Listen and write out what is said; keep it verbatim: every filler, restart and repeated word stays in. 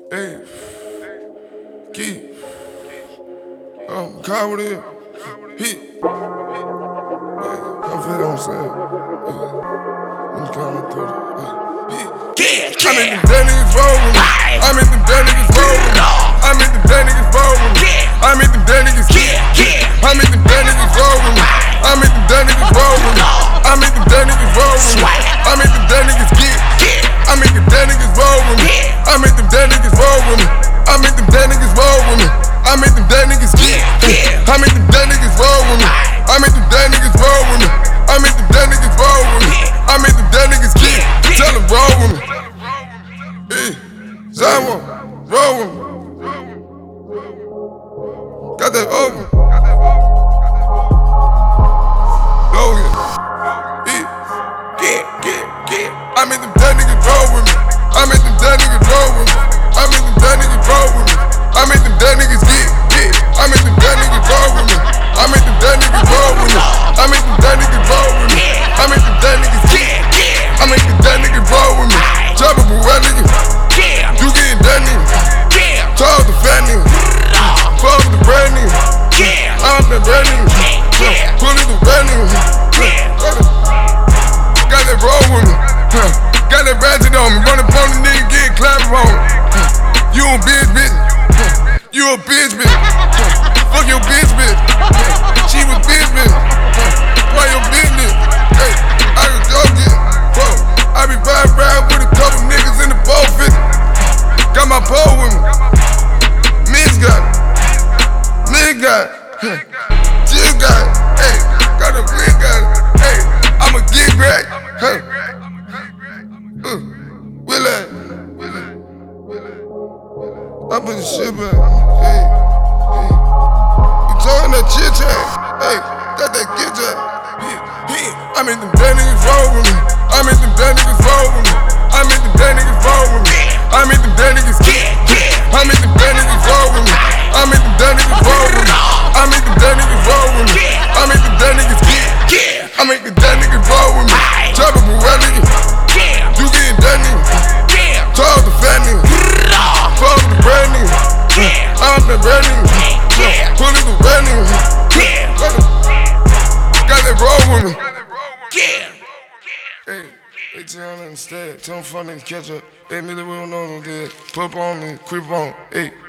Hey, Key. Um, Kyle with it. Hit. I'm feeling what I'm saying. I'm counting thirty. Hit. I make them dead niggas roll with me. I make them dead niggas roll with me. I make them dead niggas roll with me. I make them dead niggas get. I make them dead niggas roll with me. I make them dead niggas roll with me. I make them dead niggas roll with me. I make them dead niggas get. I make them dead niggas roll with me. I make them dead niggas roll with me. I make them dead niggas roll with me. I make them dead niggas get. I make them dead niggas roll with me. I make them dead niggas roll with me. I make them dead niggas roll with me. I make them dead niggas get. Tell them roll with me. Hey, Zawa, roll with me. Got that open. Go again. Hey, get, get, get. I make them dead niggas roll with me. I make them dead niggas roll with me. I make them dead niggas roll with me. I make them dead niggas get, get. I make them dead niggas roll with me. I make them dead niggas roll with me. I make them dead niggas roll with me. I make them dead niggas get, get. I make them dead niggas roll with me. Chop up a wet nigga. You getting dead nigga. Talk the fat nigga. Fuck the brand nigga. I'm the brand nigga. Pull it the brand nigga. Got that roll with me. Got that ratchet on me. Run up on the nigga, get clapping on me. You a bitch, bitch. You a bitch, bitch. Fuck your bitch, bitch. She was bitch, bitch. Why your business? Hey, I can go get. Whoa, I be riding around with a couple niggas in the four fifty. Got my pole with me. Miz got it. Nigga got it. Jill got it. Hey, got a big got it. Hey, I'ma get back. Hey. Uh, Will I? I put the shit back. Hey, hey. You talking that chit chat? Hey, got that get chat. Yeah, yeah. I make them dead niggas roll with me. I make them dead niggas roll with me. I make them dead niggas roll with me. I make them dead niggas get. I make them dead niggas roll with me. I make them dead niggas roll with me. I make them dead niggas roll with me. I make them dead niggas get. I make the dead niggas roll with me. Chop up a wet nigga. You getting dead nigga. Talk the fat nigga. Fuck the brand nigga. I'm the brand nigga. Pull it the brand nigga. Got that roll with me. Hey, they tell them instead. Tell them fuck niggas catch up. Hey, me the real know them dead. Put up on me, creep on. Hey.